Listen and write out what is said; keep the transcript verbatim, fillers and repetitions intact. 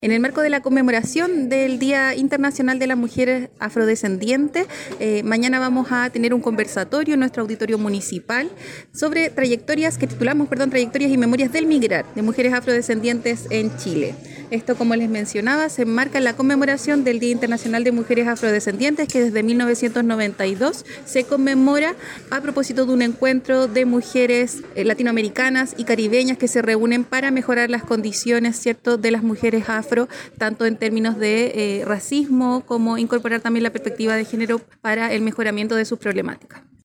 En el marco de la conmemoración del Día Internacional de las Mujeres Afrodescendientes, eh, mañana vamos a tener un conversatorio en nuestro auditorio municipal sobre trayectorias, que titulamos, perdón, trayectorias y memorias del migrar de mujeres afrodescendientes en Chile. Esto, como les mencionaba, se enmarca en la conmemoración del Día Internacional de Mujeres Afrodescendientes, que desde mil novecientos noventa y dos se conmemora a propósito de un encuentro de mujeres eh, latinoamericanas y caribeñas que se reúnen para mejorar las condiciones, ¿cierto?, de las mujeres afro, tanto en términos de eh, racismo como incorporar también la perspectiva de género para el mejoramiento de sus problemáticas.